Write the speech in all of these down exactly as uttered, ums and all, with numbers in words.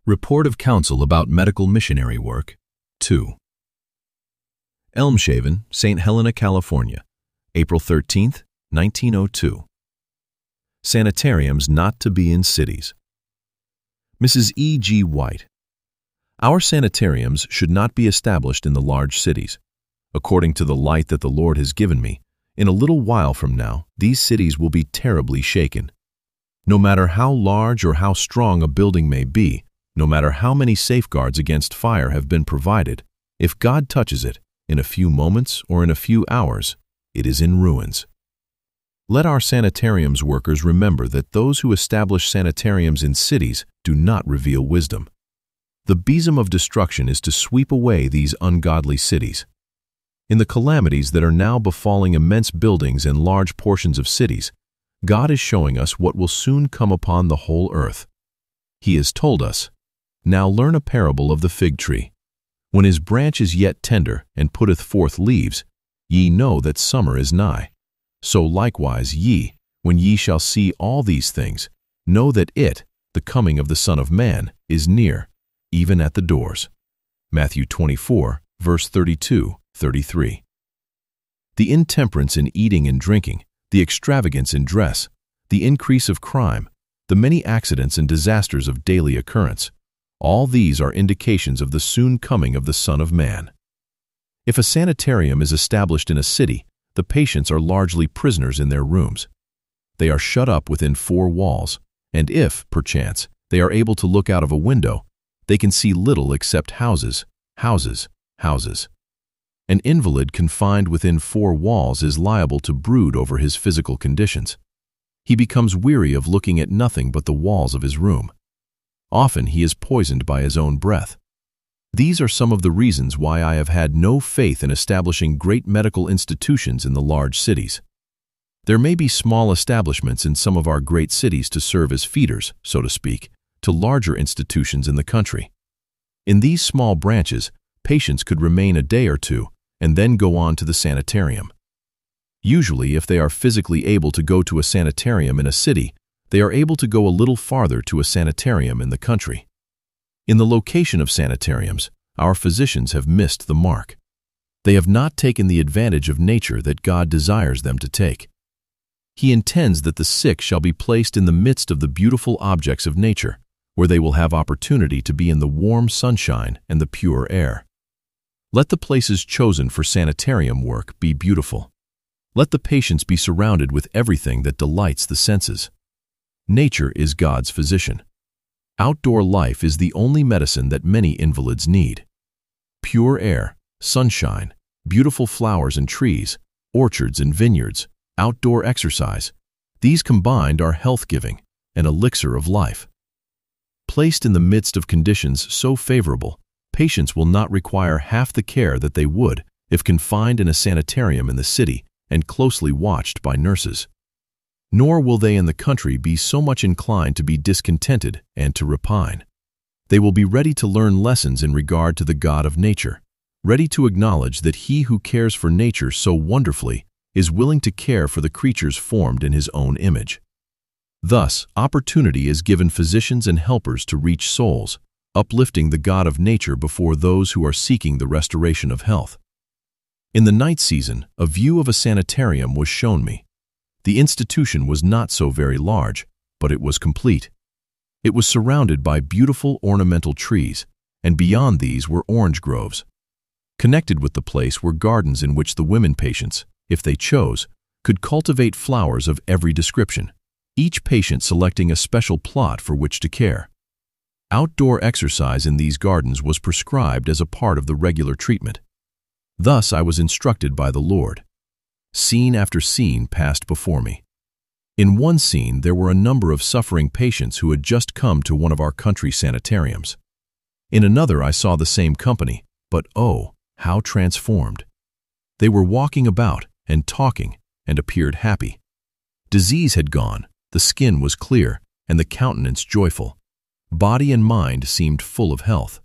Report of Council about Medical Missionary Work, two. Elmshaven, Saint Helena, California, April thirteenth, nineteen oh two. Sanitariums not to be in cities. Missus E G White. Our sanitariums should not be established in the large cities. According to the light that the Lord has given me, in a little while from now, these cities will be terribly shaken. No matter how large or how strong a building may be, no matter how many safeguards against fire have been provided, if God touches it, in a few moments or in a few hours, it is in ruins. Let our sanitariums workers remember that those who establish sanitariums in cities do not reveal wisdom. The besom of destruction is to sweep away these ungodly cities. In the calamities that are now befalling immense buildings and large portions of cities, God is showing us what will soon come upon the whole earth. He has told us, "Now learn a parable of the fig tree. When his branch is yet tender, and putteth forth leaves, ye know that summer is nigh. So likewise ye, when ye shall see all these things, know that it, the coming of the Son of Man, is near, even at the doors." Matthew twenty-four, verse thirty-two, thirty-three. The intemperance in eating and drinking, the extravagance in dress, the increase of crime, the many accidents and disasters of daily occurrence, all these are indications of the soon coming of the Son of Man. If a sanitarium is established in a city, the patients are largely prisoners in their rooms. They are shut up within four walls, and if, perchance, they are able to look out of a window, they can see little except houses, houses, houses. An invalid confined within four walls is liable to brood over his physical conditions. He becomes weary of looking at nothing but the walls of his room. Often he is poisoned by his own breath. These are some of the reasons why I have had no faith in establishing great medical institutions in the large cities. There may be small establishments in some of our great cities to serve as feeders, so to speak, to larger institutions in the country. In these small branches, patients could remain a day or two and then go on to the sanitarium. Usually, if they are physically able to go to a sanitarium in a city, they are able to go a little farther to a sanitarium in the country. In the location of sanitariums, our physicians have missed the mark. They have not taken the advantage of nature that God desires them to take. He intends that the sick shall be placed in the midst of the beautiful objects of nature, where they will have opportunity to be in the warm sunshine and the pure air. Let the places chosen for sanitarium work be beautiful. Let the patients be surrounded with everything that delights the senses. Nature is God's physician. Outdoor life is the only medicine that many invalids need. Pure air, sunshine, beautiful flowers and trees, orchards and vineyards, outdoor exercise, these combined are health-giving, an elixir of life. Placed in the midst of conditions so favorable, patients will not require half the care that they would if confined in a sanitarium in the city and closely watched by nurses. Nor will they in the country be so much inclined to be discontented and to repine. They will be ready to learn lessons in regard to the God of nature, ready to acknowledge that He who cares for nature so wonderfully is willing to care for the creatures formed in His own image. Thus, opportunity is given physicians and helpers to reach souls, uplifting the God of nature before those who are seeking the restoration of health. In the night season, a view of a sanitarium was shown me. The institution was not so very large, but it was complete. It was surrounded by beautiful ornamental trees, and beyond these were orange groves. Connected with the place were gardens in which the women patients, if they chose, could cultivate flowers of every description, each patient selecting a special plot for which to care. Outdoor exercise in these gardens was prescribed as a part of the regular treatment. Thus I was instructed by the Lord. Scene after scene passed before me. In one scene there were a number of suffering patients who had just come to one of our country sanitariums. In another I saw the same company, but oh, how transformed! They were walking about and talking and appeared happy. Disease had gone, the skin was clear, and the countenance joyful. Body and mind seemed full of health.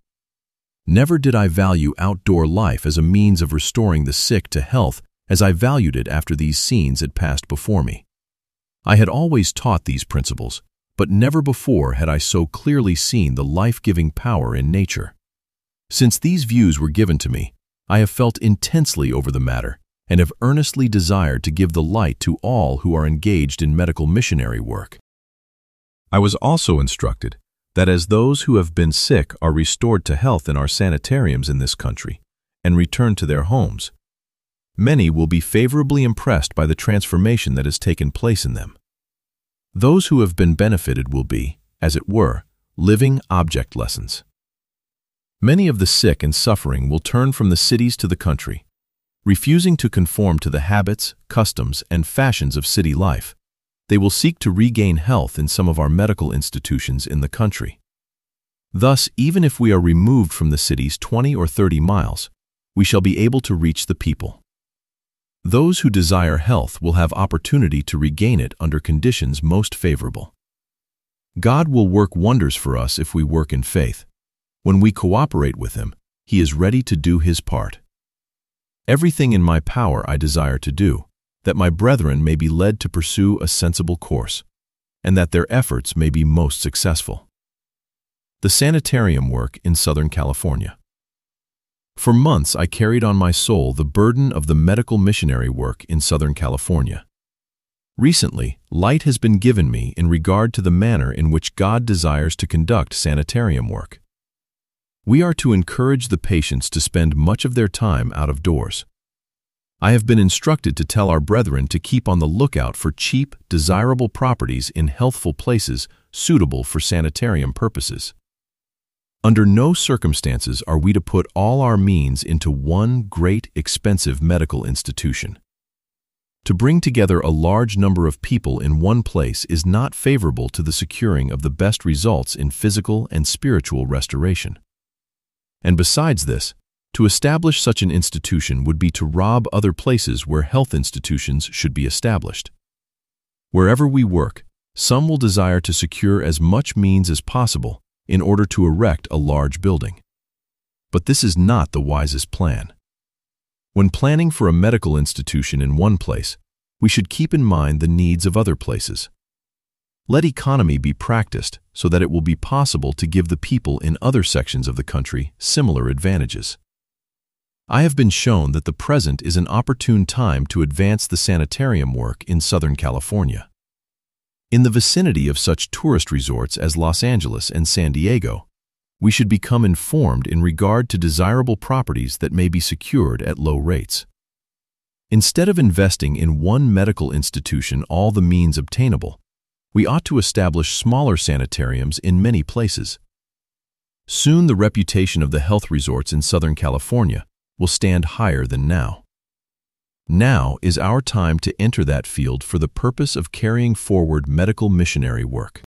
Never did I value outdoor life as a means of restoring the sick to health as I valued it after these scenes had passed before me. I had always taught these principles, but never before had I so clearly seen the life-giving power in nature. Since these views were given to me, I have felt intensely over the matter and have earnestly desired to give the light to all who are engaged in medical missionary work. I was also instructed that as those who have been sick are restored to health in our sanitariums in this country and return to their homes, many will be favorably impressed by the transformation that has taken place in them. Those who have been benefited will be, as it were, living object lessons. Many of the sick and suffering will turn from the cities to the country, refusing to conform to the habits, customs, and fashions of city life. They will seek to regain health in some of our medical institutions in the country. Thus, even if we are removed from the cities twenty or thirty miles, we shall be able to reach the people. Those who desire health will have opportunity to regain it under conditions most favorable. God will work wonders for us if we work in faith. When we cooperate with Him, He is ready to do His part. Everything in my power I desire to do, that my brethren may be led to pursue a sensible course, and that their efforts may be most successful. The sanitarium work in Southern California. For months I carried on my soul the burden of the medical missionary work in Southern California. Recently, light has been given me in regard to the manner in which God desires to conduct sanitarium work. We are to encourage the patients to spend much of their time out of doors. I have been instructed to tell our brethren to keep on the lookout for cheap, desirable properties in healthful places suitable for sanitarium purposes. Under no circumstances are we to put all our means into one great, expensive medical institution. To bring together a large number of people in one place is not favorable to the securing of the best results in physical and spiritual restoration. And besides this, to establish such an institution would be to rob other places where health institutions should be established. Wherever we work, some will desire to secure as much means as possible in order to erect a large building. But this is not the wisest plan. When planning for a medical institution in one place, we should keep in mind the needs of other places. Let economy be practiced so that it will be possible to give the people in other sections of the country similar advantages. I have been shown that the present is an opportune time to advance the sanitarium work in Southern California. In the vicinity of such tourist resorts as Los Angeles and San Diego, we should become informed in regard to desirable properties that may be secured at low rates. Instead of investing in one medical institution all the means obtainable, we ought to establish smaller sanitariums in many places. Soon the reputation of the health resorts in Southern California will stand higher than now. Now is our time to enter that field for the purpose of carrying forward medical missionary work.